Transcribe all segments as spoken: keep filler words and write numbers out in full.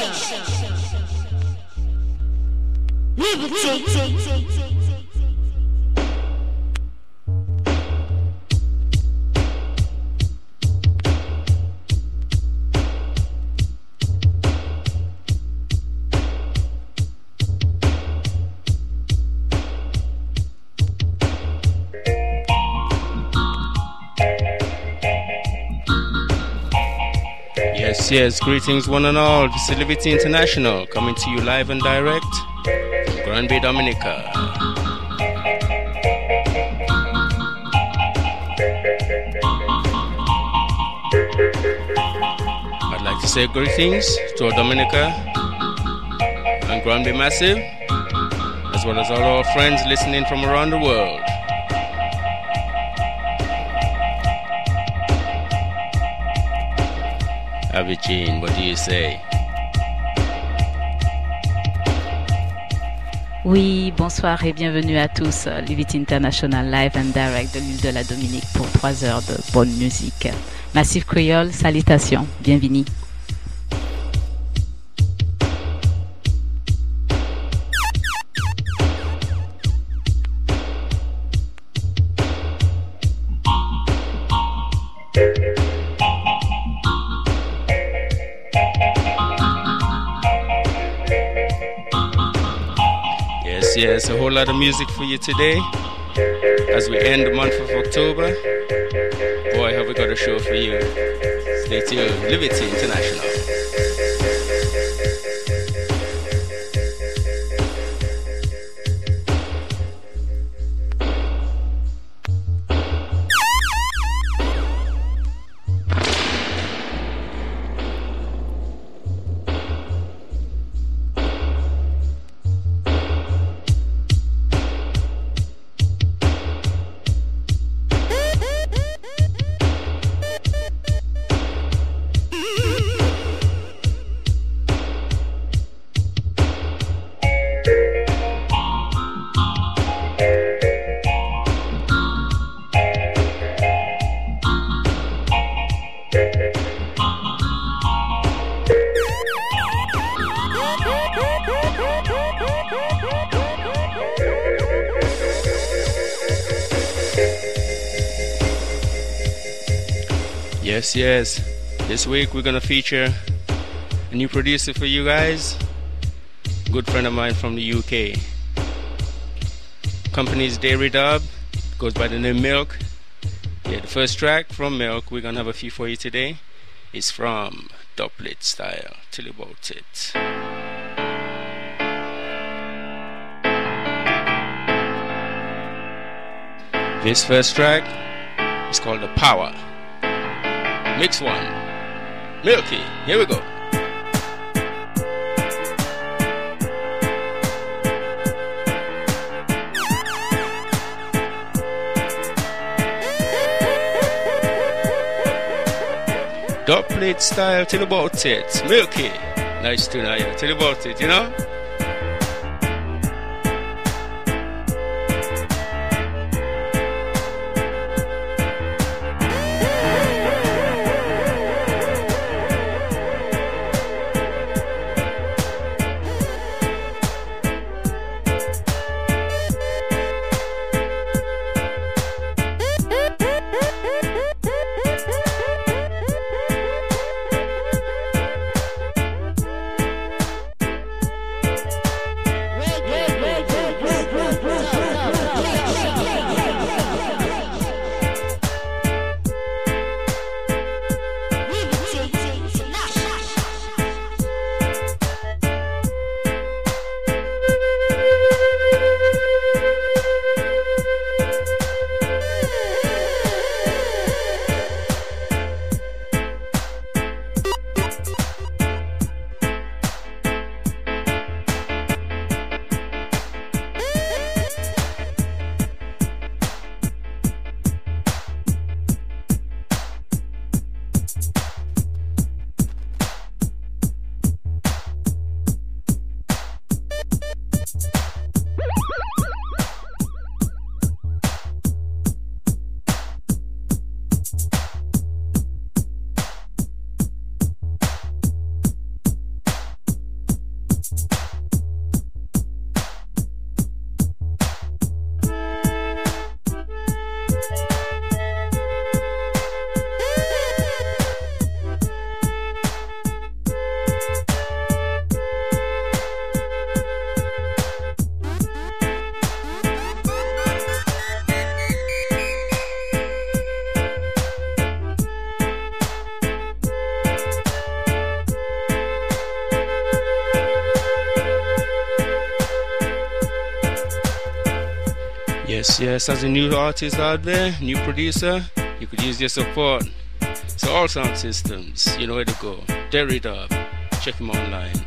Liberty. Yes, yes, greetings one and all. This is Liberty International coming to you live and direct from Grand Bay, Dominica. I'd like to say greetings to our Dominica and Grand Bay Massive, as well as all our friends listening from around the world. Abidjan, what do you say? Oui, bonsoir et bienvenue à tous. Liberty International live and direct de l'île de la Dominique pour trois heures de bonne musique. Massive Creole, salutations, bienvenue. Yes, a whole lot of music for you today as we end the month of October. Boy, have we got a show for you. Stay tuned. Liberty International. Yes, yes. This week we're gonna feature a new producer for you guys. Good friend of mine from the U K. Company's Dairy Dub. Goes by the name Milk. Yeah, the first track from Milk, we're gonna have a few for you today. It's from Dubplate Style. Tell you about it. This first track is called The Power. Mix one. Milky. Here we go. Dubplate Style, tell about it. Milky. Nice tune, yeah. Tell about it, you know? Yes, yes, as a new artist out there, new producer, you could use your support. So all sound systems, you know where to go. Derry Dub, check him online.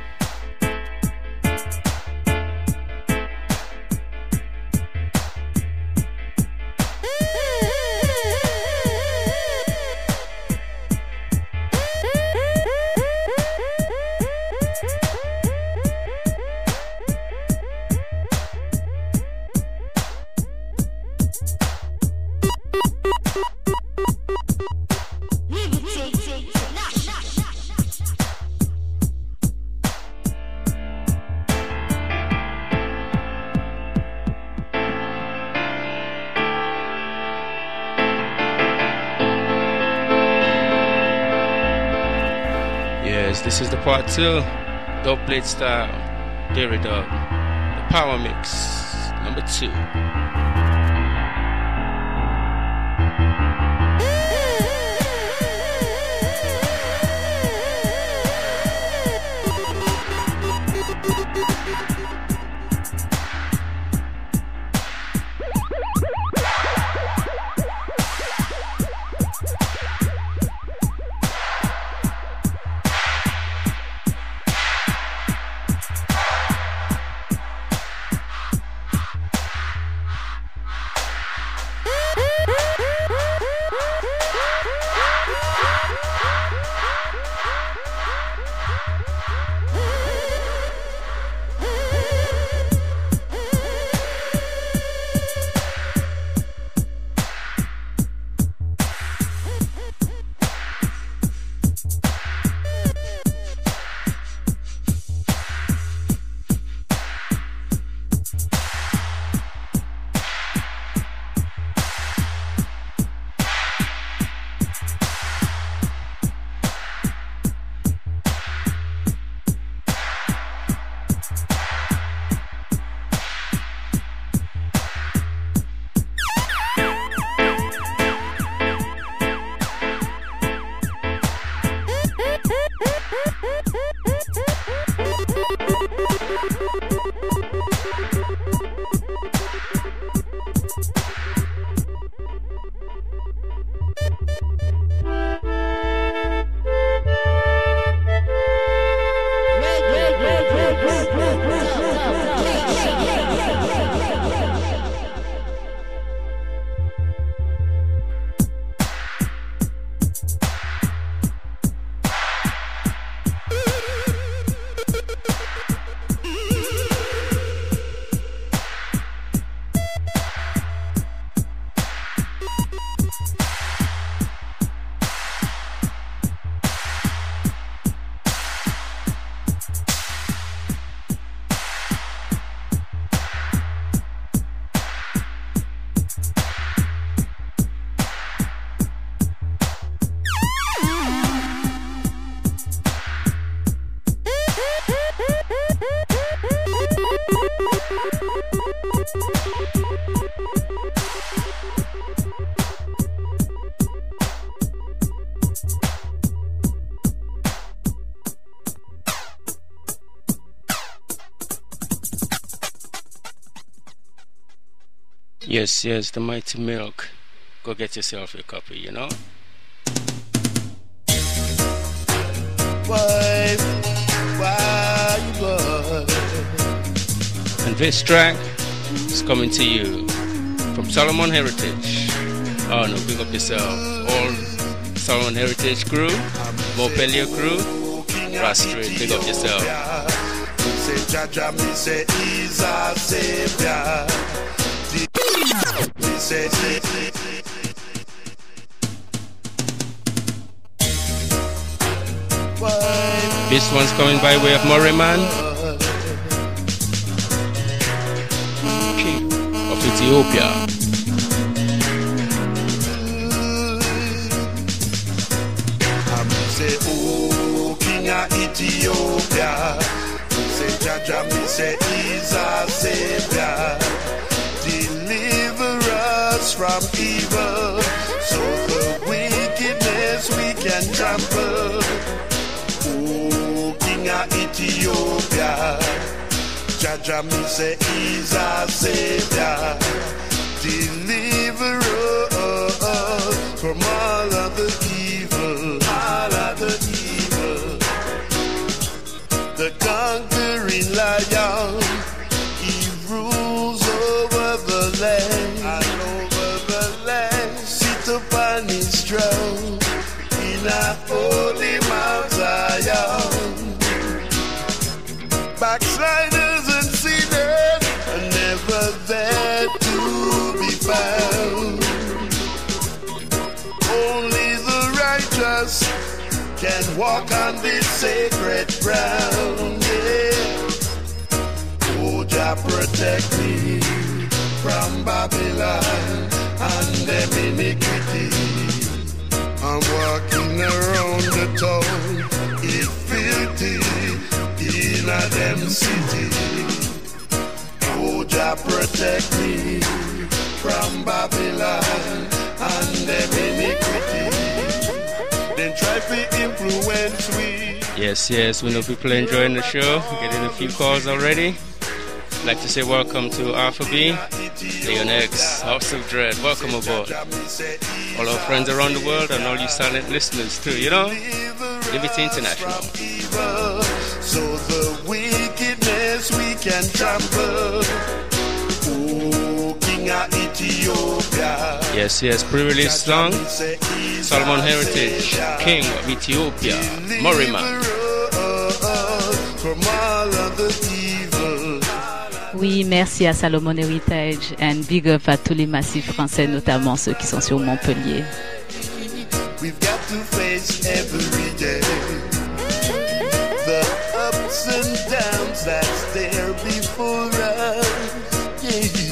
This is the part two, dub plate style, Derry Dub, the power mix, number two. Yes, yes, the mighty milk. Go get yourself a copy, you know? Why, why, why? And this track is coming to you from Solomon Heritage. Oh no, big up yourself. All Solomon Heritage crew, Mopelia crew, Rastrid, big up yourself. Say Jaja, me say he's a savior. Me say, this one's coming by way of Murray Man, King of Ethiopia. Say, oh, King of Ethiopia. Say, Jaja, me say he's a savior. Deliver us from evil, so the wickedness we can trample. Oh, King of Ethiopia, Jaja, me say he's a savior. deliver us from all of the evil, all of the evil. The conquering lion, he rules over the land, and over the land. Sit upon his throne in a holy Mount Zion. Backsliders and sinners are never there to be found. Only the righteous can walk on this sacred ground. Yeah. Oh, Jah protect me from Babylon and them iniquity. I'm walking around the town, it's filthy in a them city. Oh, Jah protect me from Babylon and them iniquity. Then try to influence we. Yes, yes, we know people are enjoying the show. We're getting a few calls already. I'd like to say welcome to Alpha B, Leon X, House of Dread. Welcome aboard. All our friends around the world and all you silent listeners too, you know? Liberty International. So the wickedness we can trample. Oh, King of Ethiopia. Yes, yes, pre-release song. Solomon Heritage, King of Ethiopia, Moriman. From all of the evil. Oui, merci à Salomon Heritage and big up à tous les massifs français, notamment ceux qui sont sur Montpellier. We've got to face every day the ups and downs that's there before us. Yeah.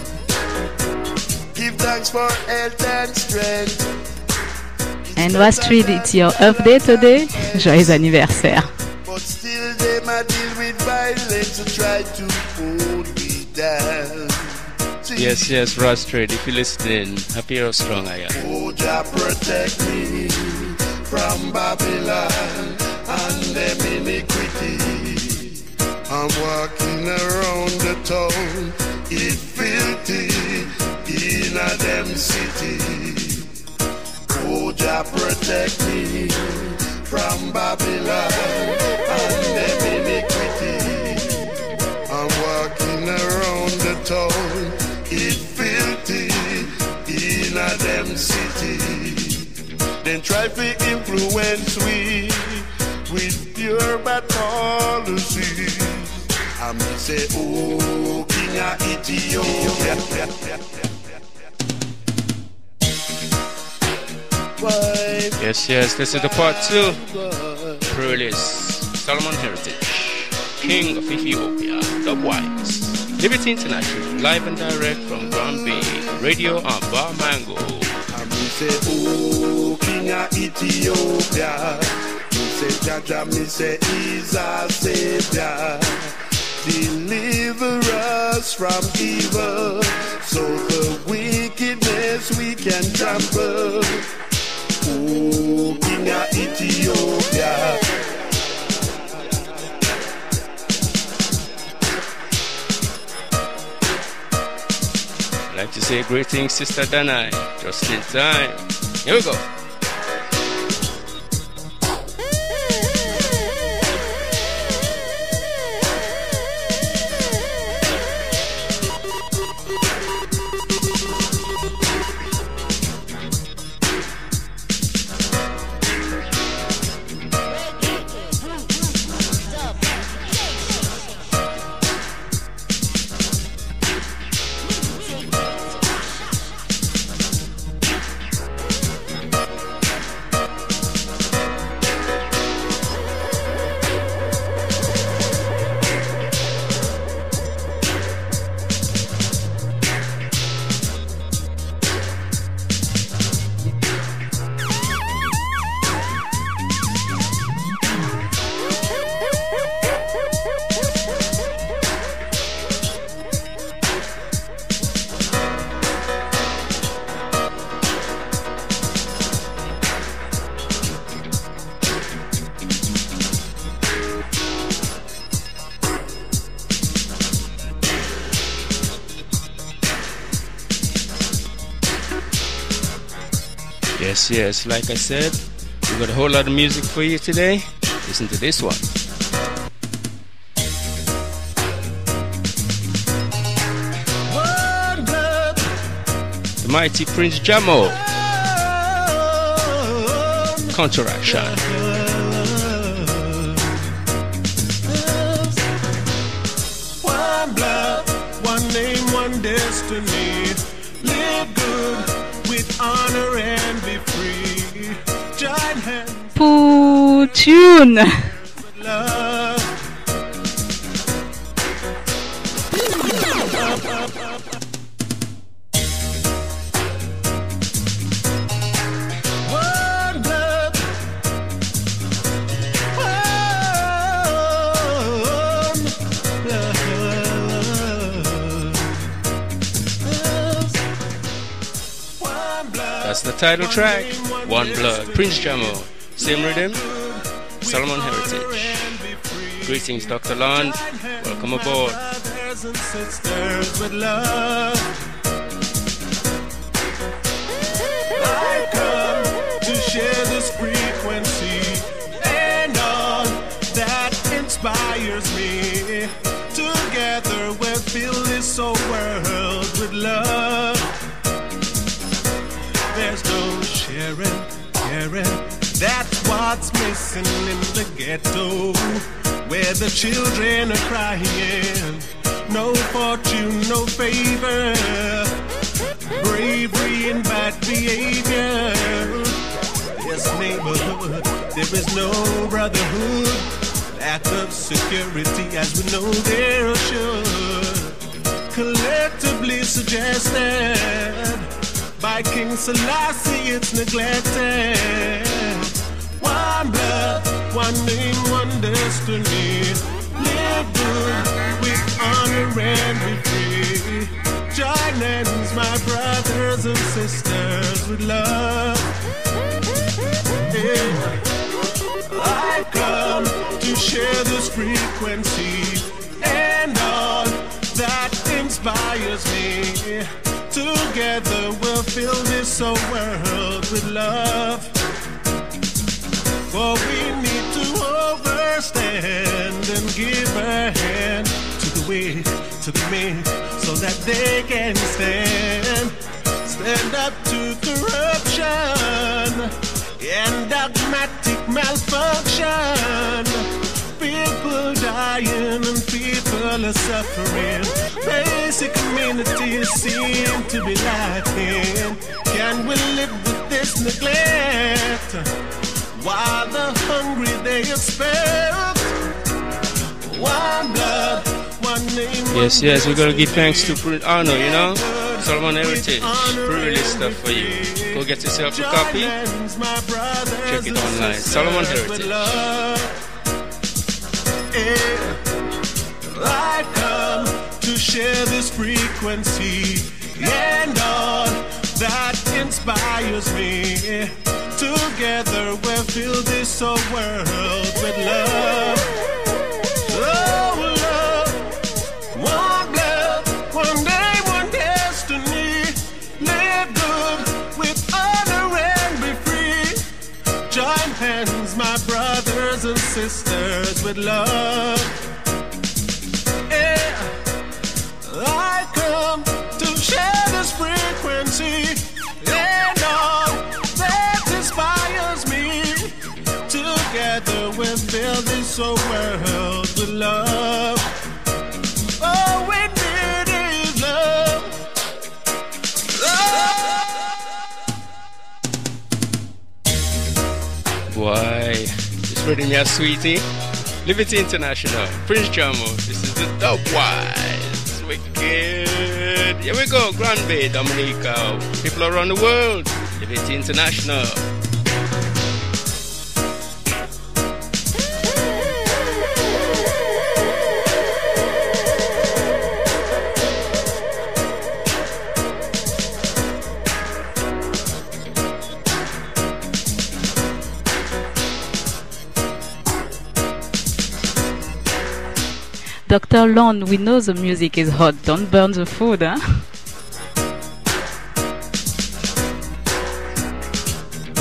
Give thanks for health and strength. And Wastrid, it's your birthday today. Joyeux anniversaire. But still they might deal with violence to try to hold me down. Yes, yes, Rastrid, if you're listening, happy or strong I am. Oh, Jah protect me from Babylon and them iniquity. I'm walking around the town, it's filthy in a them city. Oh, Jah protect me from Babylon and them iniquity. I'm walking around the town, it's filthy in a them city. Then try to influence we with pure bad policies. I may say, oh, King of Ethiopia. Yes, yes, this is the part two. Pre-release Solomon Heritage, King of Ethiopia, Dubwise, Liberty International, live and direct from Grand Bay, Radio and Bar Mango. And we say, oh, King of Ethiopia. We say, Jah Jah, me say, he's our savior. Deliver us from evil, so the wickedness we can trample. Oh, King of Ethiopia. I'd like to say greetings, Sister Danai, just in time. Here we go. Yes, yes, like I said, we got a whole lot of music for you today. Listen to this one. The mighty Prince Jamo. Counteraction. One blood, one name, one destiny. Live good with honor and be free. Join hands. Pour tune. Love. One blood. One blood. That's the title track. One Blood. Prince Jamo. Same rhythm. Solomon Heritage. Greetings, Doctor Lond. Welcome aboard. Brothers and sisters with love. I come to share this frequency and all that inspires me. Together we'll fill this whole world with love. There's no sharing, caring. That's what's missing in the ghetto, where the children are crying. No fortune, no favor, bravery and bad behavior. This neighborhood, there is no brotherhood. Lack of security, as we know there should. Collectively suggested by King Selassie, it's neglected. One blood, one name, one destiny. Live good with honor and be free. Join hands, my brothers and sisters, with love. Yeah. I come to share this frequency and all that inspires me. Together we'll fill this whole world with love. For we need to overstand and give a hand to the weak, to the meek, so that they can stand. Stand up to corruption and dogmatic malfunction. People dying and people are suffering. Basic amenities seem to be lacking. Can we live with this neglect while the hungry they expect? One blood, one name. Yes, yes, we're gonna give thanks to Prince Arno, you know? Solomon Heritage, pre-release stuff for you. Go get yourself a copy. Check it online. Solomon Heritage. I come to share this frequency and all that inspires me. Together we'll fill this whole world with love. Oh, love. One blood, one day, one destiny. Live good with honor and be free. Join hands, my brothers and sisters, with love. Yeah. I come to share this frequency and all that inspires me. Together we'll build this whole world with love. Oh, we need is love. Love. Boy, this rhythm here, sweetie. Liberty International, Prince Jamo. This is the Dub Wise. Wicked. Here we go, Grand Bay, Dominica. People around the world. Liberty International. Doctor Lon, we know the music is hot. Don't burn the food, huh?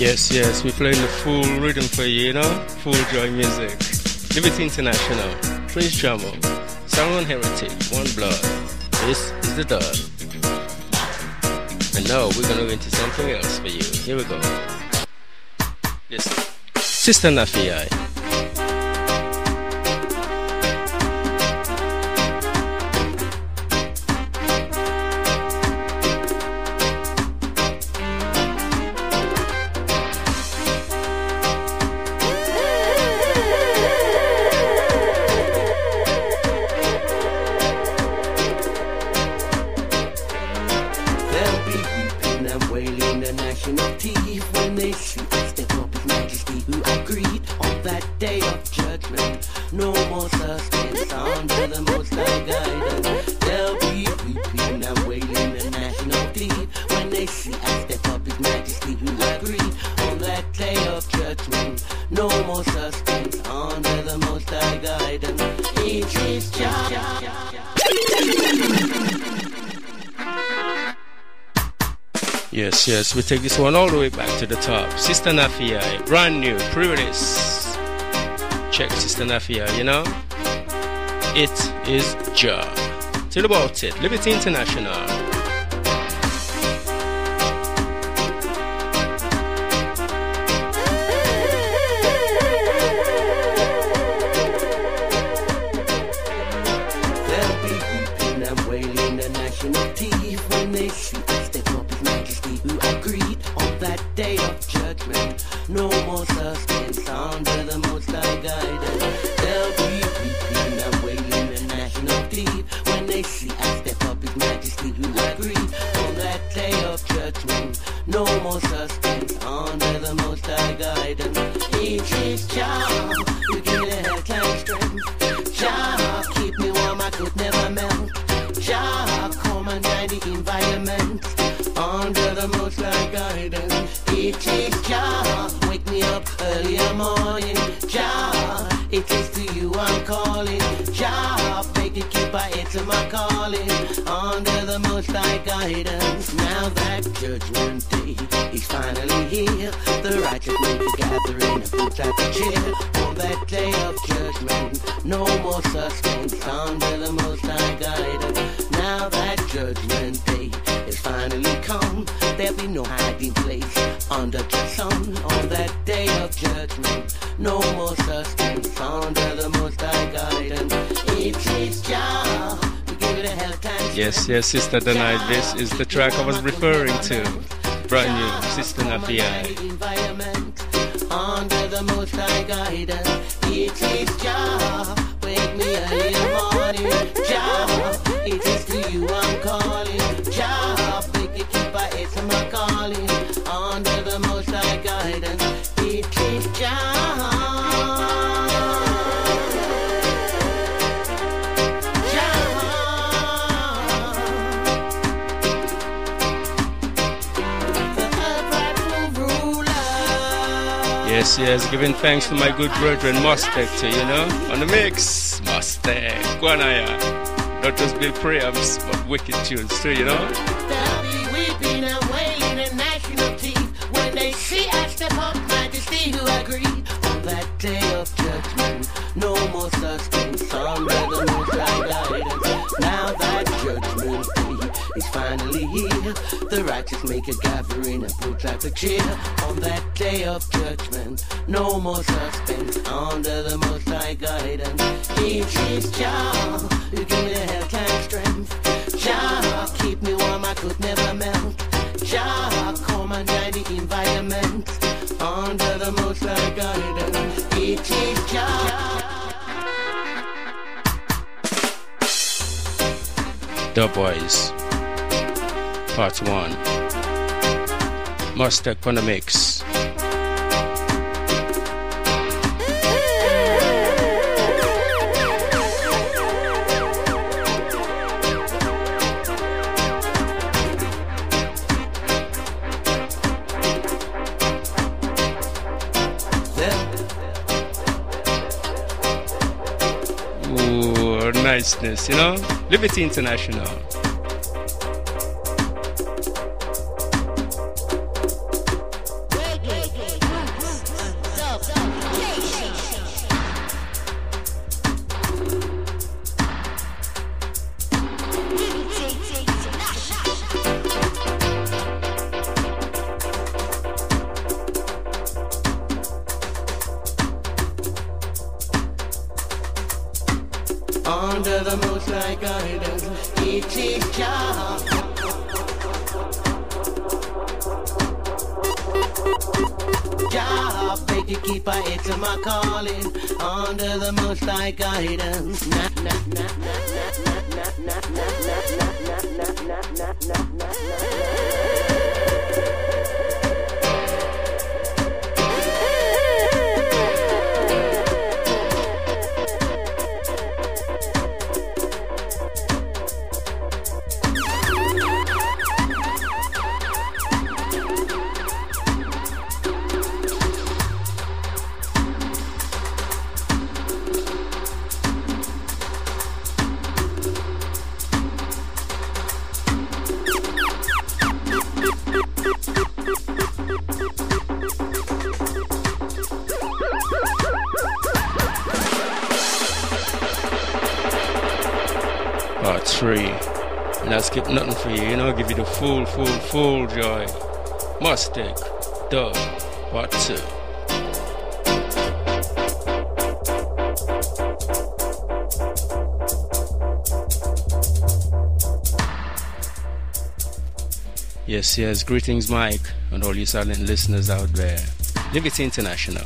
Yes, yes, we're playing the full rhythm for you, you know? Full joy music. Liberty International, Prince Jamo, Solomon Heritage, One Blood. This is the dub. And now we're gonna go into something else for you. Here we go. Listen. Sister Nafi. Yes, yes, we take this one all the way back to the top. Sister Nafia, brand new, pre-release. Check Sister Nafia, you know? It is Jah. Till about it. Liberty International. Yes, yes, Sister Danai, this is the track I was referring to. Brand new, Sister Nafia. Under the most high guidance, it is Jah. Wake me early in the morning, Jah. It is to you I'm calling, Jah. Make it keep my head to my calling. Under the most high guidance, it is Jah. Yes, yes, giving thanks to my good brethren, Mostek, too, you know, on the mix, Mostek, Guanaya, not just Bill Priams, but wicked tunes too, you know. They'll be weeping and wailing and gnashing of teeth when they see I step up, majesty who agree. On that day of judgment, no more suspense, under the most high guidance. Now that judgment day is finally here, the righteous make a gathering and put like a cheer. On that day of judgment, no more suspense, under the most high guidance. It is Jah, who give me the health and strength. Jah, keep me warm, I could never melt. Jah, come and guide the environment, under the most high guidance. It is Jah. The Boys, Part one. Mostek on the mix. Ooh, niceness, you know? Liberty International. under the most high guidance. It is Jah. Jah, beg you keep a head to my calling, under the most high guidance. Na na na na na na na na na na na na na na. Part three. And I skip nothing for you, you know, give you the full, full, full joy. Mustang, Dub, Part two. Yes, yes, greetings Mike and all you silent listeners out there. Liberty International.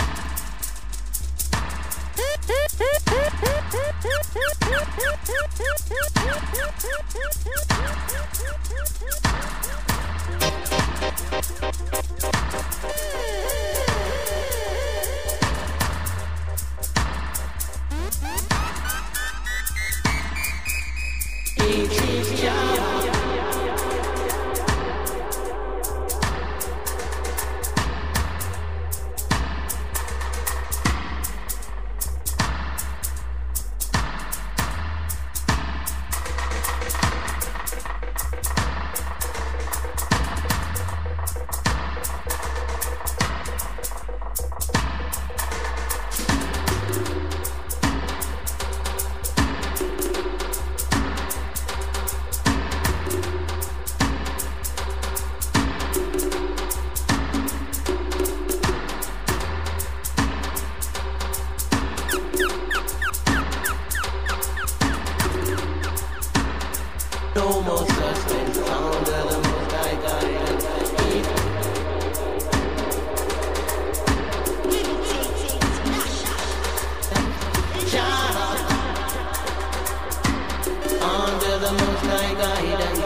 No more suspense, under the most high guidance. Jah, under the most high guidance.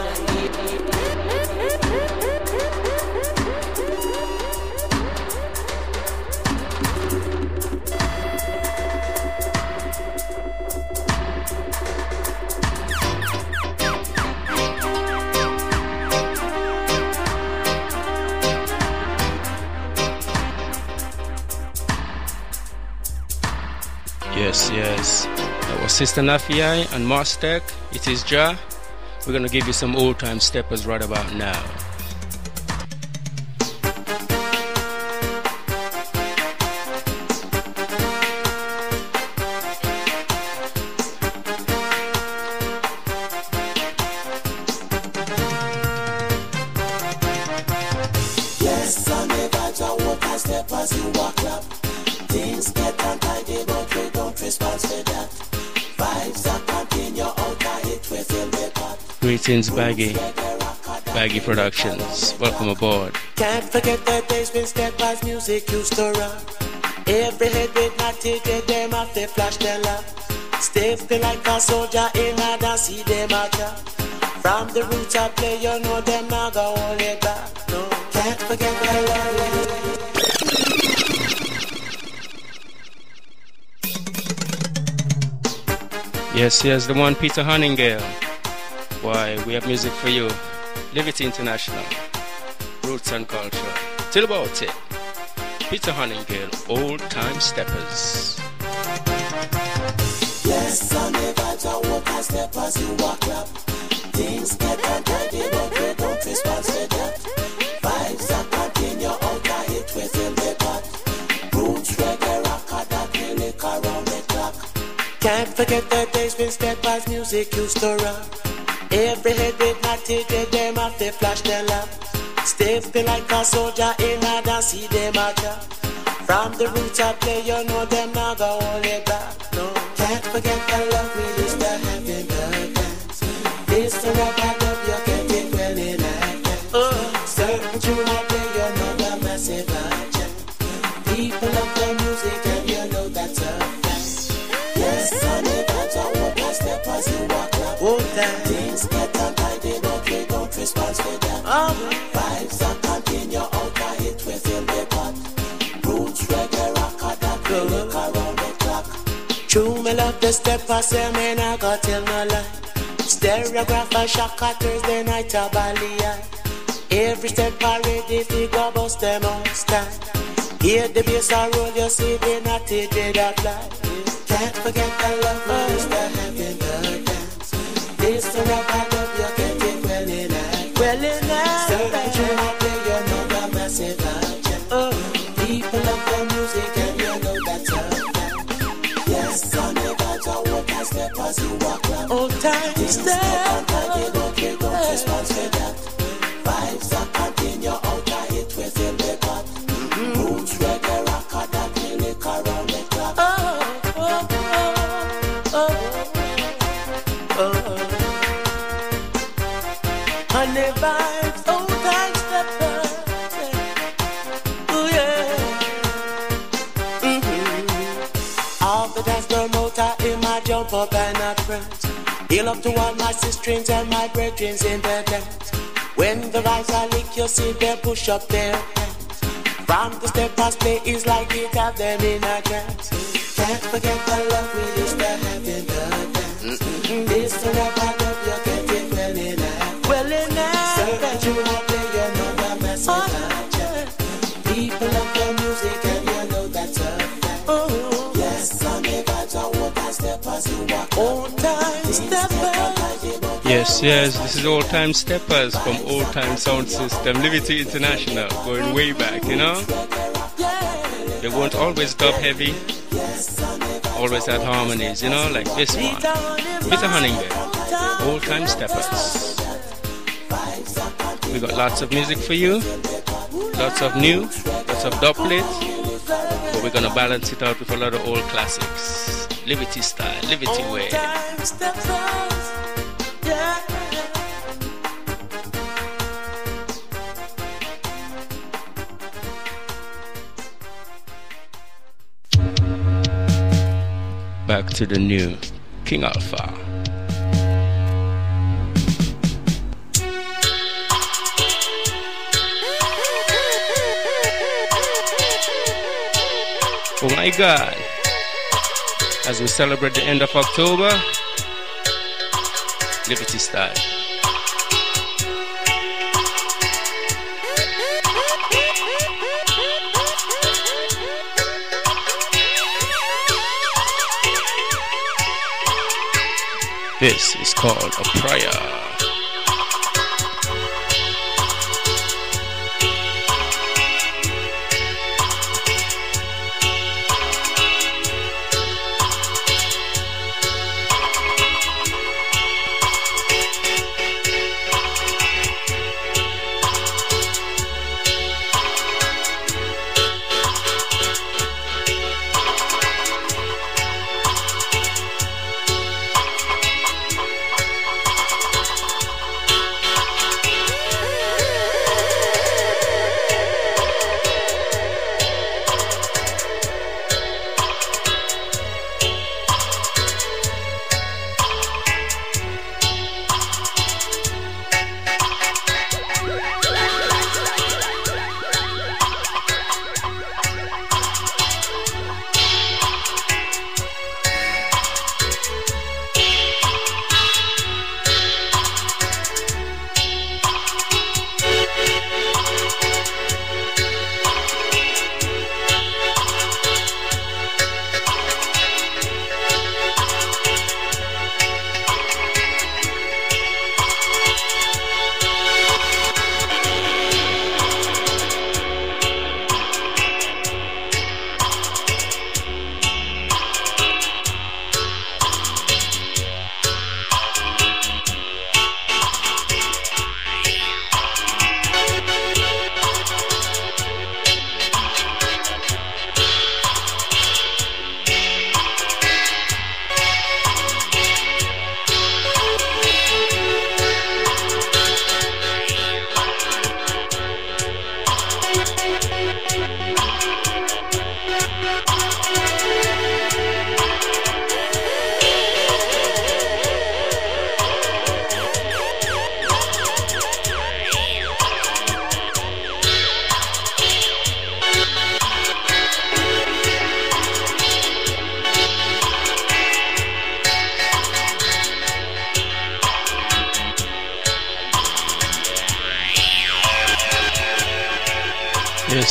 Yes, yes. That was Sister Nafiai and Mostek. It is Jah. We're gonna give you some old time steppers right about now. Yes, I never Jah walk and step as you walk up. Things get untidy, but we don't respond to that. Vibes that continue out of it, we feel the pot. Greetings, Baggy. Baggy Productions. Welcome aboard. Can't forget the days when step-wise music used to rock. Every head with natty, get them off, they flash their lap. Stepping like a soldier in a dance, see them out ya. From the roots I play, you know them now go hold it back. No, can't forget the love. Yes, yes, the one Peter Honningale. Why, we have music for you. Liberty International. Roots and culture. Till about it. Peter Honningale, Old Time Steppers. Yes, I never Jah walk and step as you walk up. Things get untidy, but we don't respond to that. Vibes that continue out of it, we feel the pot. Roots, reggae, rock, that we lick around the clock. Can't forget the days when step-wise music used to rock. Every head with natty, get them off, they flash their lap. Stepping like a soldier in a dance, see them out ya. From the roots I play, you know them now go hold it back. No, can't forget the love we used to have in the dance. This the rap I love, you can get well in advance. Oh, certain tune I play, you know the massive agent. People love the music and you know that's a fact. Yes, on the dance I walk and step as you walk up. Oh, that things get untidy, but we don't respond to that. Oh, vibes that continue out, I hit we feel the pot. Roots, reggae, rock, that we look around the clock. True, me love the step I say, man, I got tell no lie. Stereograph and shock at Thursday night a Balia. Every step I ready, figure bust them on stand. Hear the bass I roll, you see the natty did apply. Can't forget the love we used to have in the dance. This the rap I love, you can get well in that. Well in that. Certain tune I play, you know the massive agent. Oh, people love the music and you know that's a fact. Yes, on the dance I walk and step as you walk up. Old time step. They don't care, don't respond to that. Vibes that continue out, I hit we feel the pot. Roots, reggae, rock, that we lick around the clock. Oh, oh, oh, oh, oh. Honey vibes, old time steppers. Oh yeah. Mm-hmm. All the dance girl motor in my jump up and I prance. Heal up to all my sisters and my brethren in the dance. When the vibes are lick, you see them push up their hands. From the steppers play is like it have them in a trance. Can't forget the love we used to have in the dance. Mm-hmm. This the rap I love, you can get well in that. Well in that. Certain tune I play, you know the message I check. People love the music and you know that's a fact. Oh, yes, on the vibes I walk and step as you walk. Old time steppers. Yes, yes, this is Old Time Steppers from Old Time Sound System, Liberty International, going way back, you know? They weren't always dub heavy, always had harmonies, you know, like this one. Peter Huntington, Old Time Steppers. We got lots of music for you, lots of new, lots of dub plates, but we're gonna balance it out with a lot of old classics. Liberty style, Liberty way. Back to the new King Alpha. Oh my God. As we celebrate the end of October, Liberty style. This is called a prayer.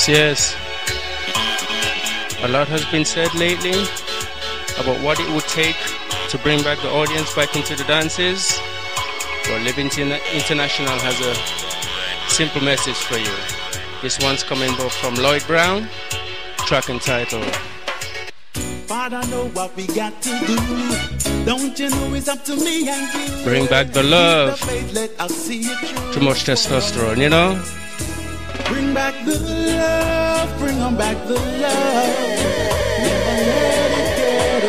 Yes, yes. A lot has been said lately about what it would take to bring back the audience back into the dances. Well, Liberty International has a simple message for you. This one's coming both from Lloyd Brown, track entitled Father, know what we got to do. Don't you know it's up to me and you. Bring back the love. The faith, let us see it through. Too much testosterone, you know? Bring back the love, bring on back the love. Never let it get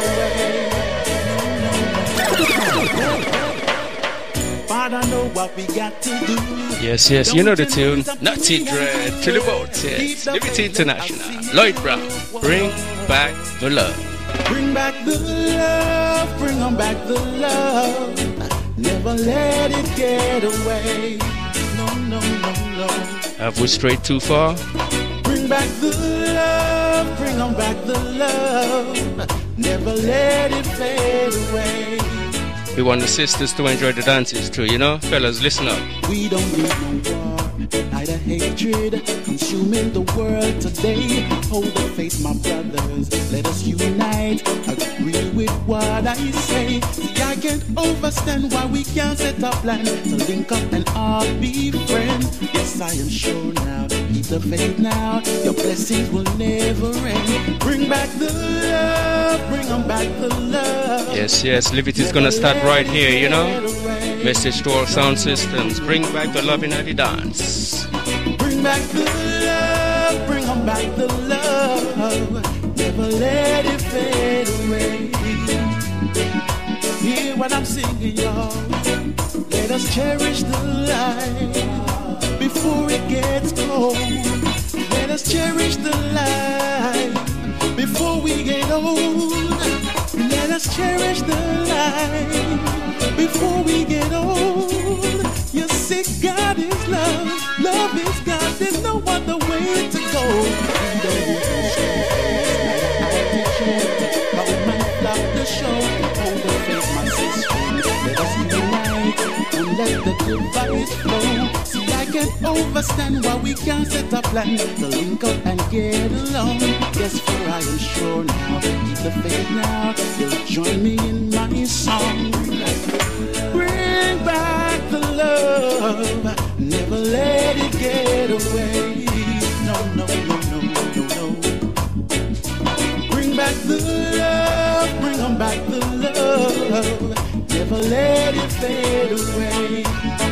away. Father, know what we got to do. Yes, yes, you know the tune. Natty Dread, to the boat, yes. Liberty International, Lloyd Brown, bring back the love. Bring back the love, bring on back the love. Never let it get away. No, no, no, no. Have we strayed too far? Bring back the love, bring on back the love. Never let it fade away. We want the sisters to enjoy the dances too, you know? Fellas, listen up. We don't need no war, neither hatred, consuming the world today. Hold the faith, my brothers, let us unite. Agree with what I say. See, I can't understand why we can't set a plan to link up and all be friends. Yes, I am sure now, keep the faith now. Your blessings will never end. Bring back the love, bring on back the love. Yes, yes, Liberty's gonna start right here, you know? Message to all sound systems. Bring back the love in the dance. Bring back the love, bring on back the love. Never let it fade away. Hear what I'm singing, y'all. Let us cherish the life before it gets cold. Let us cherish the life before we get old. Let us cherish the life before we get old. You see, God is love, love is God. There's no other way to go. The show, hold the faith, my sister. Let us unite and let the good vibes flow. See, I can't understand why we can't set a plan to link up and get along. Yes, for I am sure now, keep the faith now. You'll join me in my song. Bring back the love, never let it get away. No, no, no, no, no, no. Bring back the love, bring on back the love. Never let it fade away.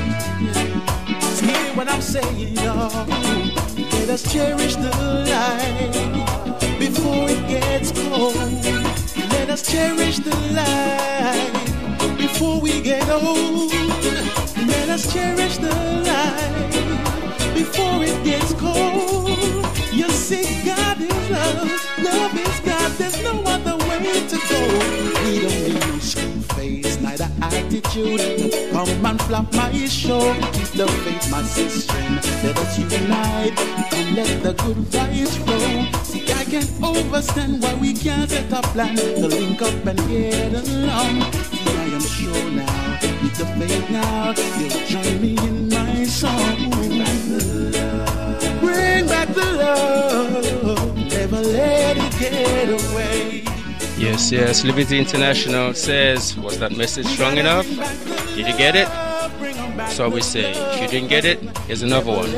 Hear what I'm saying, y'all. Let us cherish the life before it gets cold. Let us cherish the life before we get old. Let us cherish the life before it gets cold. You see, God is love, love is God. There's no other way to go. We don't need no school face, neither attitude to come and flop my show. Keep the faith, my sister. Let us unite and let the good vibes flow. See, I can't understand why we can't set a plan to link up and get along. See, I am sure now, keep the faith now. You'll join me in my song. Bring back the love, bring back the love. Never let it get away. Yes, yes, Liberty International says, was that message strong enough? Did you get it? So we say, if you didn't get it, here's another one.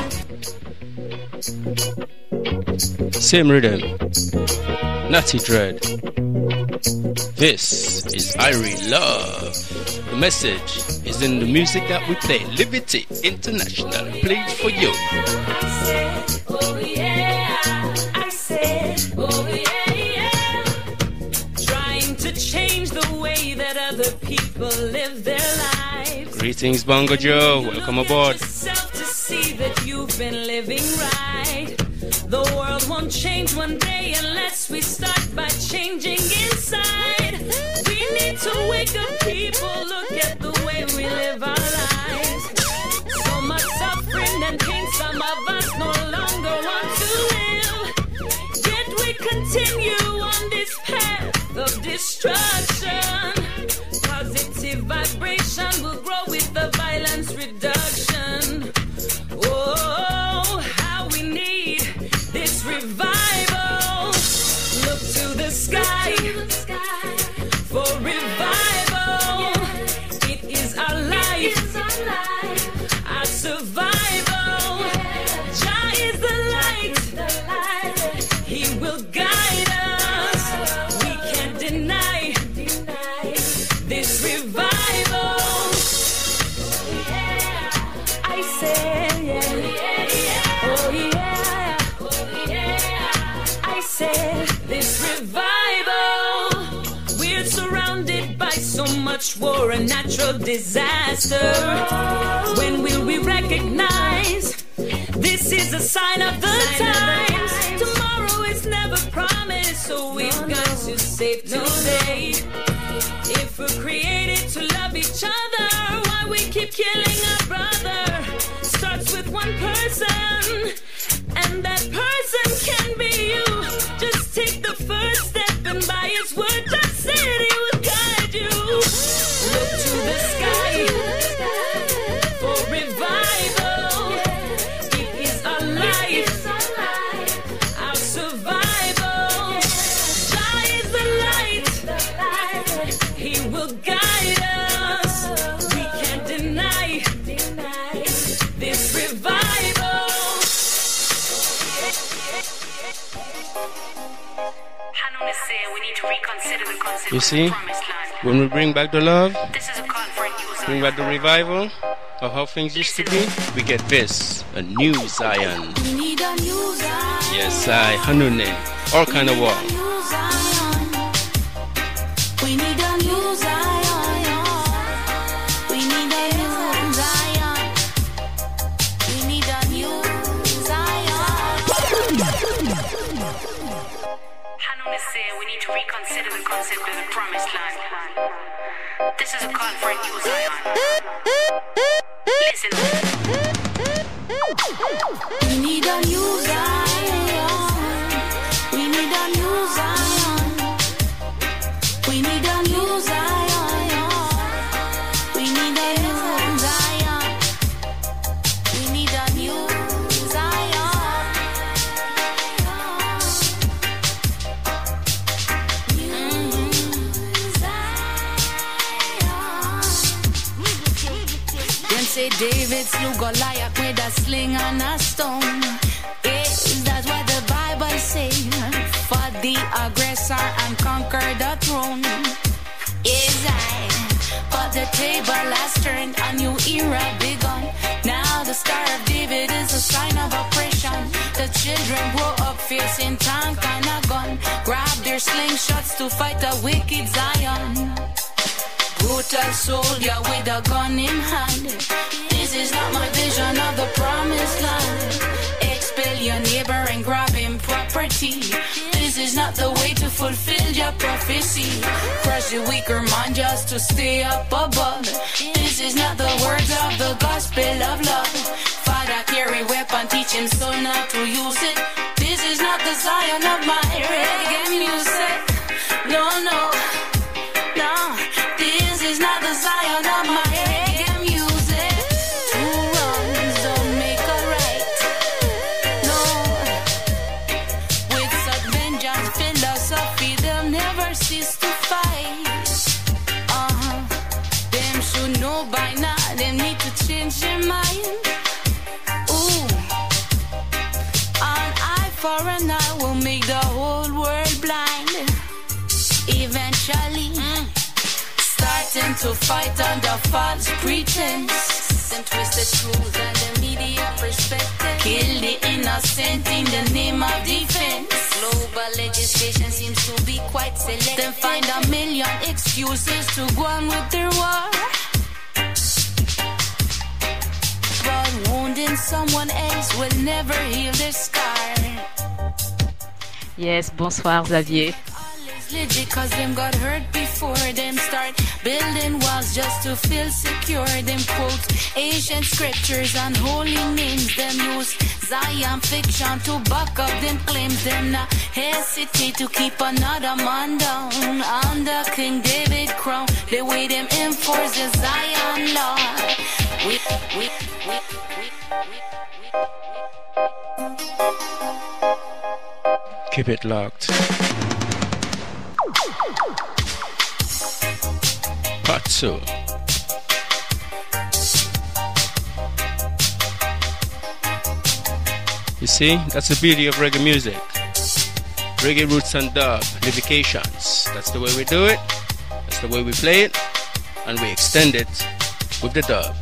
Same rhythm, Natty Dread. This is Irie Love. The message is in the music that we play. Liberty International plays for you. Oh yeah, I said, oh yeah, yeah. Trying to change the way that other people live their lives. Greetings, Bongo Joe. Welcome aboard. Look at yourself to see that you've been living right. The world won't change one day unless we start by changing inside. We need to wake up, people. Look at the way we live our lives. So much suffering and pain, some of us no longer want to live. Yet we continue on this path of destruction. Positive vibration will grow with the violence reduction. Oh, how we need much war and natural disaster. When will we recognize this is a sign of the times? Tomorrow is never promised, so we've got to save today. If we're created to love each other, why we keep killing our brother? Starts with one person, and that person can be you. Just take the first step, and by His word, just said He will guide you. Look to the sky for revival. It is our life, our survival. Jah is the light, He will guide us. We can't deny this revival. You see, when we bring back the love, bring back the revival of how things used to be, we get this, a new Zion. Yes, I, Hanune, all kind of war. We need a new Zion. We need a new Zion. We need a new Zion. Hanun is saying we need to reconsider the concept of the promised land. This is a call for a new Zion. Listen. We need a new Zion. We need a new Zion. We need a new Zion. We need a new Zion. We need a new Zion. New Zion. Them say David slew Goliath with a sling and a stone. Is that what the Bible says? Fought the aggressor and conquered the throne. Is I? But the table has turned, a new era begun. Now the Star of David is a sign of oppression. The children grow up facing tank and a gun. Grab their slingshots to fight a wicked Zion. Brutal soldier with a gun in hand. This is not my vision of the promised land. Expel your neighbor and grab him property. This is not the way to fulfill your prophecy. Crush the weaker man just to stay up above. This is not the words of the gospel of love. Father carry weapon, teach him son not to use it. This is not the Zion of my reggae music. No, no, no. This is not the Zion of my reggae music. Two wrongs don't make a right. No. With such vengeance philosophy, they'll never cease to fight. Uh-huh. Them should know by now, they need to change their mind. Ooh. An eye for an eye will make the whole world blind. Eventually. Mm. Starting to fight under false pretense and twist the truth and the media perspective. Kill the innocent in the name of defense. Global legislation seems to be quite selective. Then find a million excuses to go on with their war. But wounding someone else will never heal their scar. Yes, bonsoir Xavier. Legit cause them got hurt before them start building walls just to feel secure. Them quote ancient scriptures and holy names. Them use Zion fiction to back up them claims. Them not hesitate to keep another man down under King David crown. The way them enforce the Zion law. We, we, we, we, we, we. Keep it locked. Part two. You see, that's the beauty of reggae music. Reggae roots and dub, livications. That's the way we do it. That's the way we play it. And we extend it with the dub.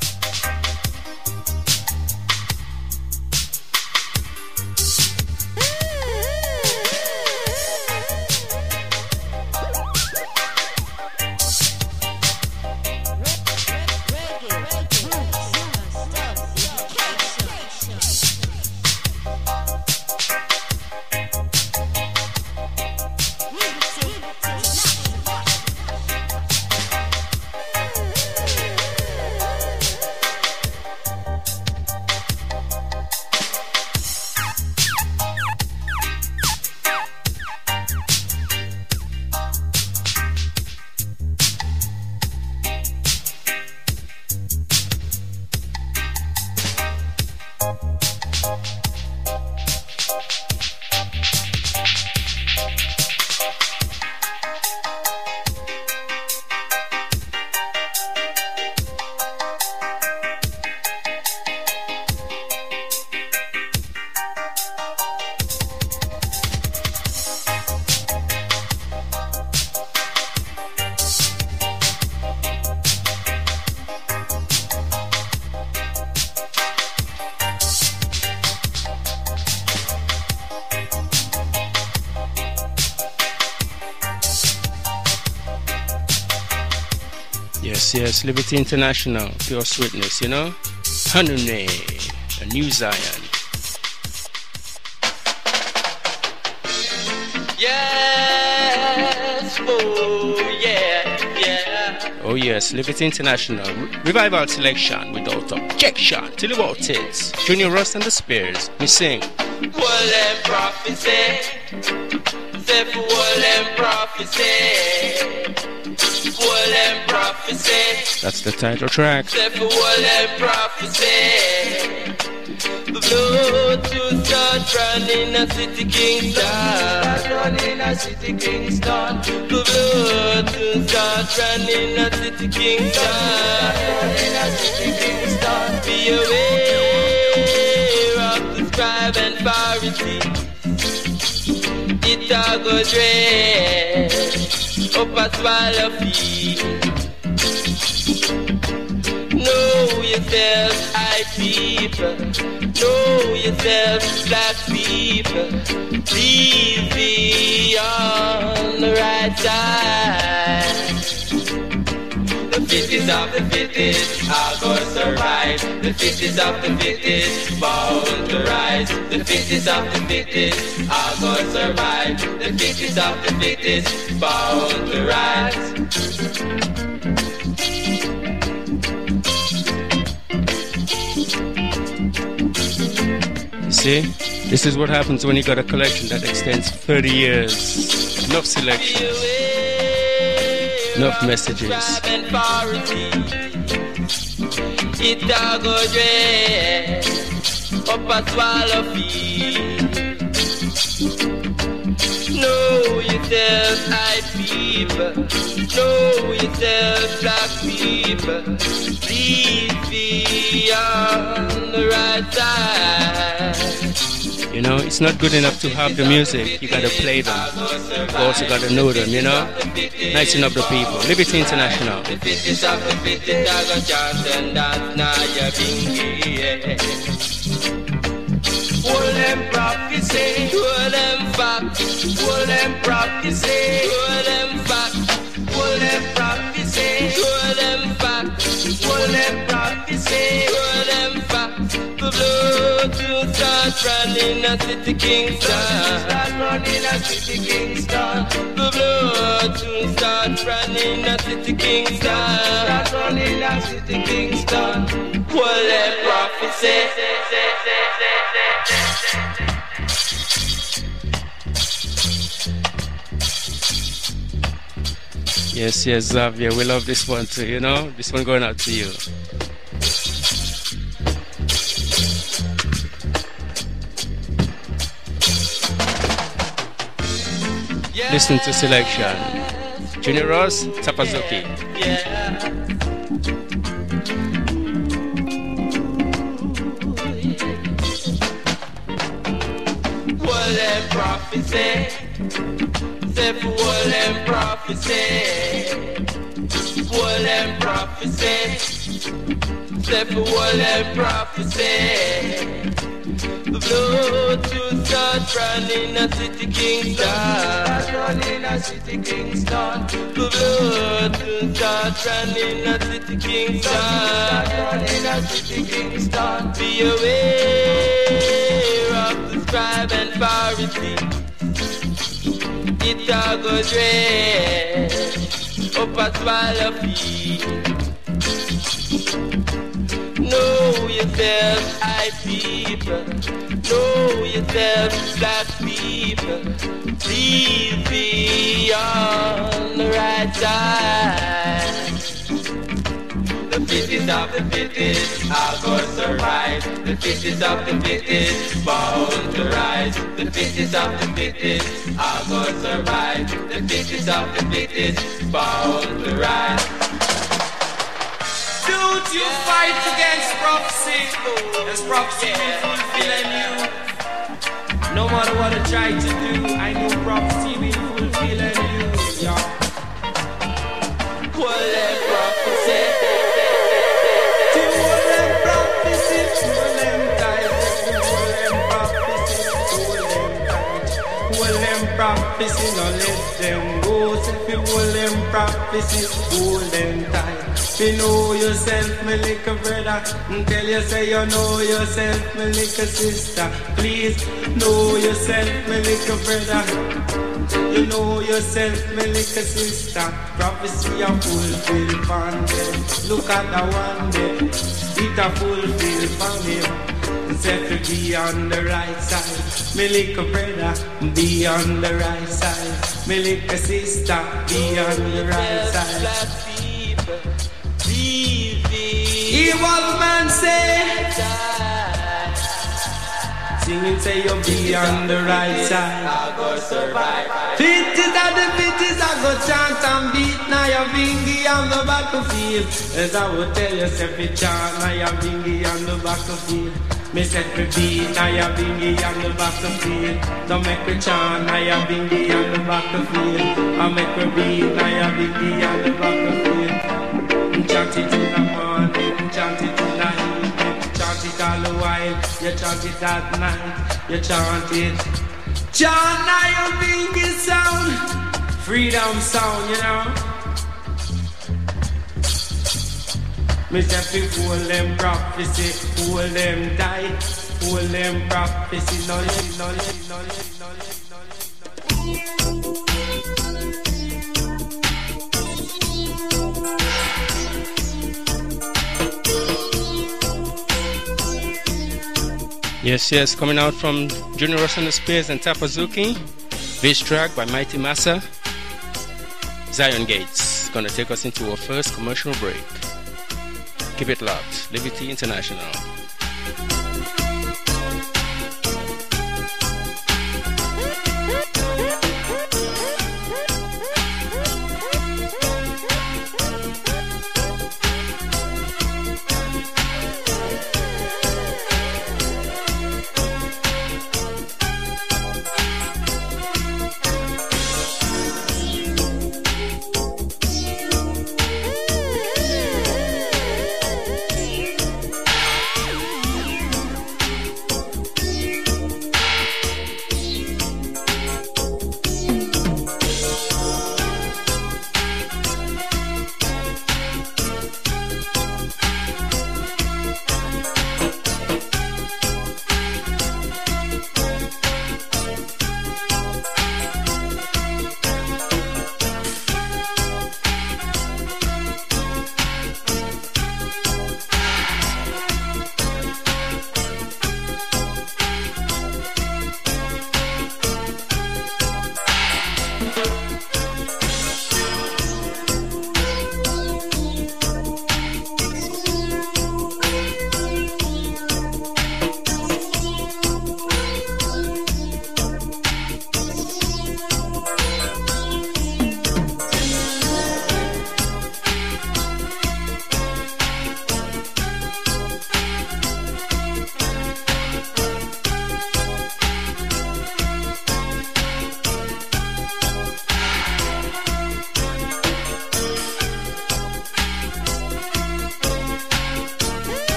Yes, yes, Liberty International, pure sweetness, you know? Hanune, a new Zion. Yes, oh yeah, yeah. Oh yes, Liberty International, Re- Revival Selection without objection. Till about it. Junior Ross and the Spears, we sing. Well, them prophecy, say for all them prophecy. Well, them prophecy. That's the title track. Say for all them prophecy. The blood to start running a city Kingston. Start running a city Kingston. The blood to start running a city Kingston. Start running a city Kingston. Be aware of the scribe and Pharisee. It a go dread up a swallow feet. Know yourself, I people. Know yourself, black people. Please be on the right side. The fittest of the fittest are gonna survive. The fittest of the fittest bound to rise. The fittest of the fittest are gonna survive. The fittest of the fittest bound to rise. See, this is what happens when you got a collection that extends thirty years. Enough selection, enough messages. It a go dread up a swallow feet. Know yourself, I people. Know yourself, black people. Please be on the right side. You know, it's not good enough to have the music. You gotta play them. You also gotta know them, you know? Nicing up the people. Liberty International. The fittest of the fittest are gonna chant and dance now you bingy. Hold them prophecy, hold them facts, hold them prophecy, hold them facts, hold them prophecy, hold them facts, hold them prophecy, hold them facts. The blood to start running a city Kingston. Start running a city Kingston. The blood to start running a city Kingston. Start running a city Kingston. Hold them prophecy. Yes, yes, Xavier, we love this one too, you know? This one going out to you. Yeah. Listen to selection. Junior Ross, Tapazuki. Yeah. Well, them prophecy. Say for all them prophecy. All them prophecy. Say for all them prophecy. The blood to start running a city Kingston. Start running a city Kingston. The blood to start running a city Kingston. Start running a city Kingston. Be aware of the scribe and Pharisee. It a go dread up a swallow feet. Know yourself, I people. Know yourself, black people. Please be on the right side. The fittest of the fittest are gonna survive. The fittest of the fittest bound to rise. The fittest of the fittest are gonna survive. The fittest of the fittest bound to rise. Don't you fight against prophecy, as prophecy will fulfill in you. No matter what I try to do, I know prophecy will fulfill in you. Yeah. Well, them prophecy. To all them prophecy, to all them tight, to all them prophecy, to all them tight. All them prophecy, now let them go. So if you hold them prophecies, hold them tight. You know yourself, my little brother. And tell you say you know yourself, my little sister. Please know yourself, my little brother. You know yourself, my little sister. Prophecy a fulfill for them. Look at the one day, it a fulfill for him. Set to be on the right side, my little brother. Be on the right side, my little sister. Be on the right side. Evil man say, singing say you be on the right side. I go survive. Fifties and the fifties I go chant and beat. Now you bingy on the battlefield. As I will tell you, say fi chant. Now you bingy on the battlefield. Me set me beat. Now you bingy on the battlefield. Don't make me chant. Now you bingy on the battlefield. I make me beat. Now you bingy on the battlefield. Chant it in the morning, chant it in the evening, chant it all the while, you chant it at night, you chant it. Chant now your bingy sound, freedom sound, you know. Me say fi hold them prophecy, hold them tight, hold them prophecy, knowledge, knowledge, knowledge, knowledge, knowledge. Yes, yes, coming out from Junior Ross and the Spears and Tapazuki. This track by Mighty Massa. Zion Gates gonna take us into our first commercial break. Keep it locked. Liberty International.